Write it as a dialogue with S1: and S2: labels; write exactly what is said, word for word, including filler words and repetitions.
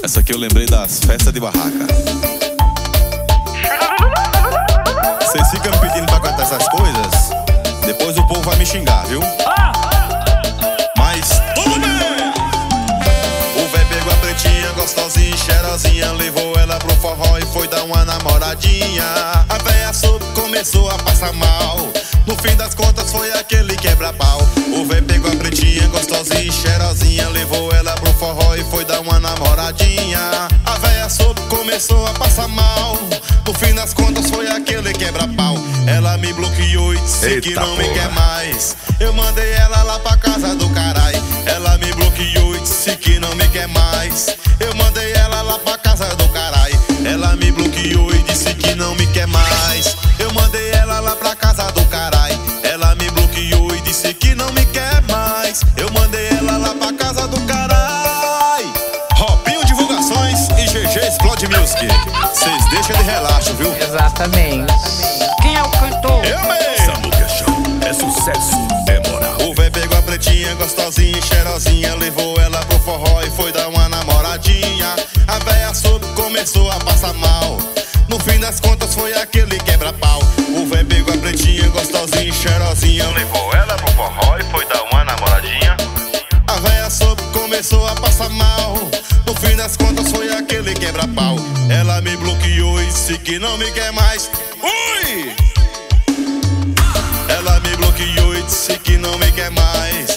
S1: Essa aqui eu lembrei das festas de barraca. Vocês ficam me pedindo pra cantar essas coisas, depois o povo vai me xingar, viu? Mas tudo bem! O véi pegou a pretinha, gostosinha, cheirosinha, levou ela pro forró e foi dar uma namoradinha. A véia soube, começou a passar mal. No fim das contas foi aquele quebra-pau. O véi pegou a pretinha, gostosinha, cheirosinha, levou ela pro forró e foi dar uma namoradinha. A véia soube, começou a passar mal. No fim das contas foi aquele quebra-pau. Ela me bloqueou e disse Eita que não porra. me quer mais. Eu mandei ela lá pra casa do carai. Ela me bloqueou e disse que não me quer mais. Eu mandei ela lá pra casa do carai. Ela me bloqueou e disse que não me quer mais. Eu mandei ela lá pra casa do carai. Ela me bloqueou e disse que não me quer mais. Eu mandei ela lá pra casa do carai. Robinho Divulgações e G G Explode Music. Vocês deixam de relaxo, viu?
S2: Exatamente. Quem é o cantor?
S1: Eu mesmo.
S3: Samuca Show é sucesso, é moral.
S1: O véi pegou a pretinha, gostosinha, cheirosinha, levou ela pro forró e foi dar uma namoradinha. A véia soube, começou a passar mal. No fim das contas foi aquele quebra-pau. O véi pegou a pretinha, gostosinha, cheirosinha, levou ela pro forró e foi dar uma namoradinha. A véia soube, começou a passar mal. No fim das contas foi aquele quebra-pau. Ela me bloqueou e disse que não me quer mais. Ui! Ela me bloqueou e disse que não me quer mais.